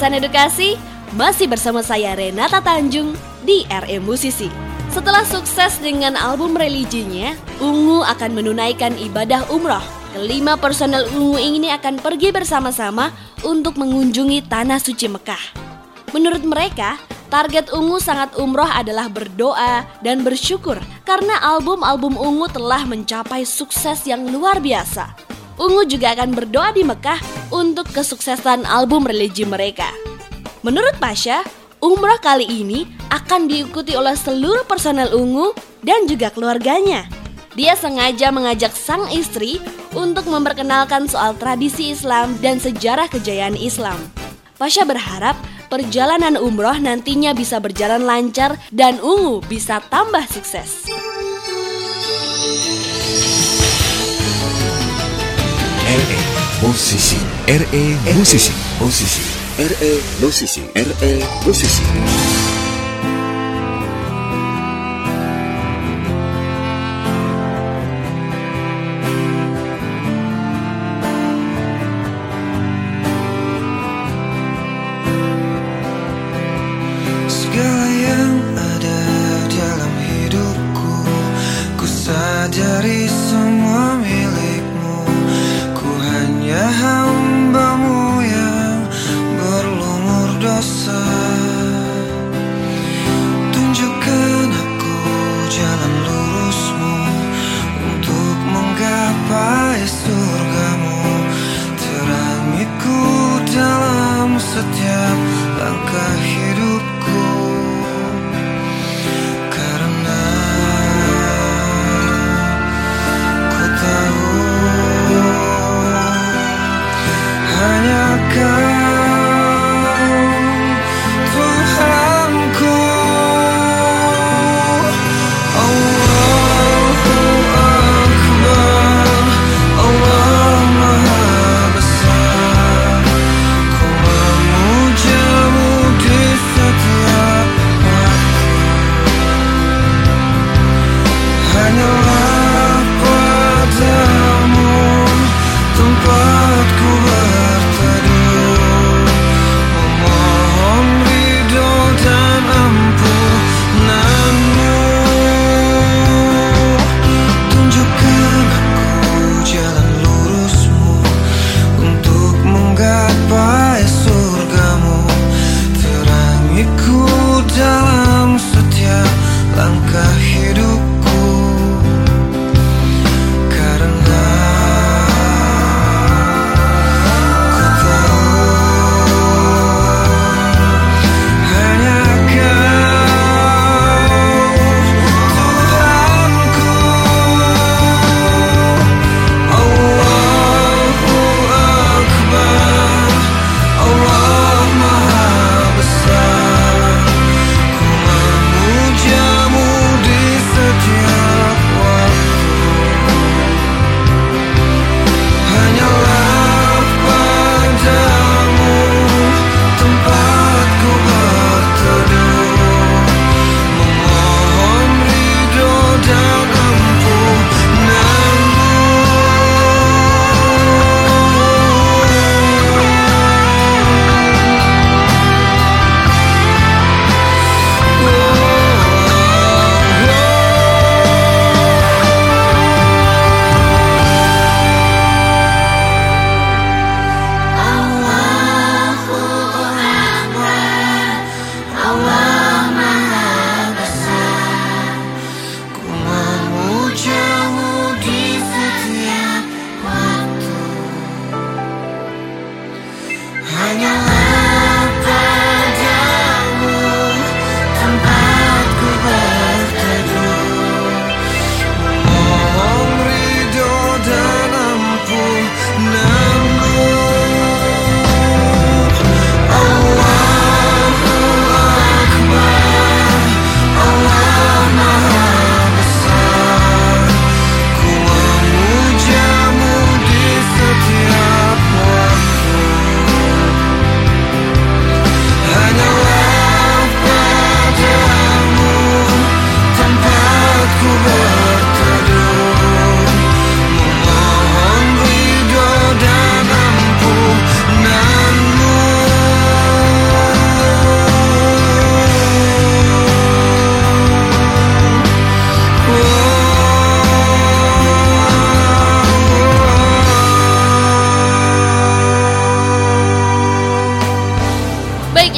Insan Edukasi, masih bersama saya Renata Tanjung di RE Musisi. Setelah sukses dengan album religinya, Ungu akan menunaikan ibadah umroh. Kelima personel Ungu ini akan pergi bersama-sama untuk mengunjungi Tanah Suci Mekah. Menurut mereka, target Ungu sangat umroh adalah berdoa dan bersyukur karena album-album Ungu telah mencapai sukses yang luar biasa. Ungu juga akan berdoa di Mekah untuk kesuksesan album religi mereka. Menurut Pasha, umrah kali ini akan diikuti oleh seluruh personel Ungu dan juga keluarganya. Dia sengaja mengajak sang istri untuk memperkenalkan soal tradisi Islam dan sejarah kejayaan Islam. Pasha berharap perjalanan umroh nantinya bisa berjalan lancar dan Ungu bisa tambah sukses. RE Musisi, RE Musisi, Musisi, RE Musisi, RE Musisi. Segala yang ada dalam hidupku, ku sadari semua milikmu. Ku hanya hamba-Mu yang berlumur dosa.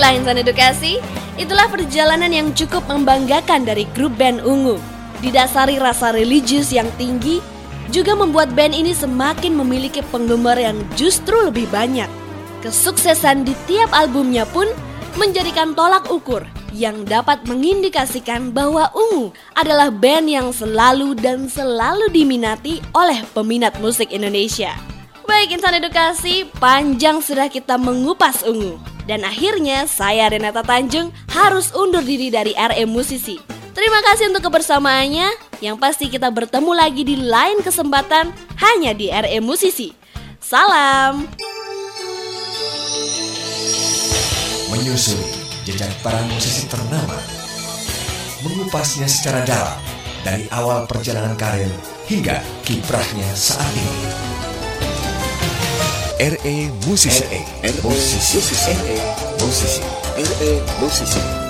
Baiklah insan edukasi, itulah perjalanan yang cukup membanggakan dari grup band Ungu. Didasari rasa religius yang tinggi, juga membuat band ini semakin memiliki penggemar yang justru lebih banyak. Kesuksesan di tiap albumnya pun menjadikan tolak ukur yang dapat mengindikasikan bahwa Ungu adalah band yang selalu diminati oleh peminat musik Indonesia. Baik insan edukasi, panjang sudah kita mengupas Ungu. Dan akhirnya saya Renata Tanjung harus undur diri dari RM Musisi. Terima kasih untuk kebersamaannya. Yang pasti kita bertemu lagi di lain kesempatan hanya di RM Musisi. Salam. Menyusuri jejak para musisi ternama, mengupasnya secara dalam dari awal perjalanan karir hingga kiprahnya saat ini. RE Musisi. RE Musisi. RE Musisi. RE Musisi.